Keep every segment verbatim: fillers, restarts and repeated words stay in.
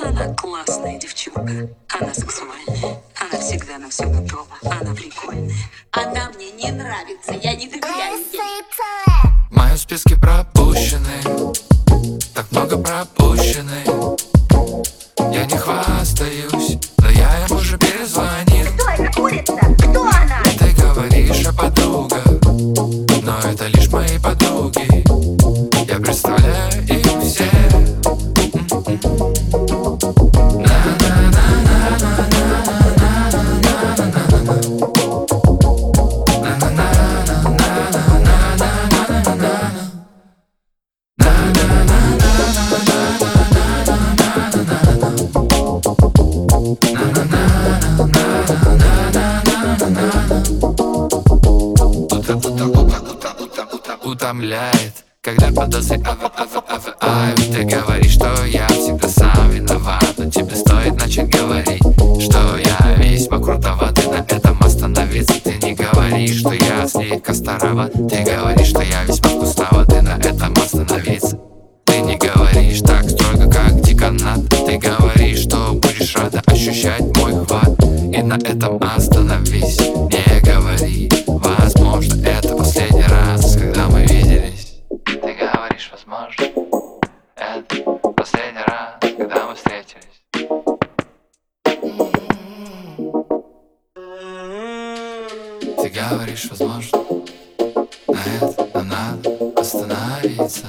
Она классная девчонка. Она сексуальная. Она всегда на все готова. Она прикольная. Она мне не нравится. Я не доверяю ей. В моем списке пропущены, так много пропущены. Я не хвастаюсь, но я им уже перезвонил. Кто это курица? Кто она? Ты говоришь, а подруга, но это лишь мои подруги. Я представляю их все. Утомляет, когда подозреваю. Ты говоришь, что я всегда сам виноват, но тебе стоит начать говорить, что я весьма крутоват, и на этом остановиться. Ты не говоришь, что я слегка староват. Ты говоришь, что я весьма вкусноват, и на этом остановиться. Ты не говоришь так строго, как деканат. Ты говоришь, что будешь рада ощущать мой хват, и на этом остановись. Не говори, возможно, это последний раз, когда мы виделись. Ты говоришь, возможно, это последний раз, когда мы встретились. Ты говоришь, возможно, на этом надо остановиться.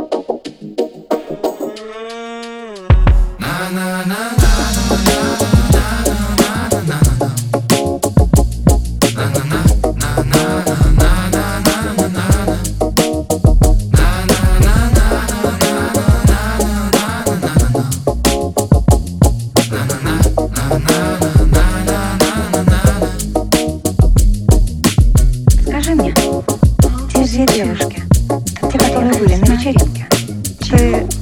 Скажи мне, те две девушки, те, которые были на вечеринке, ты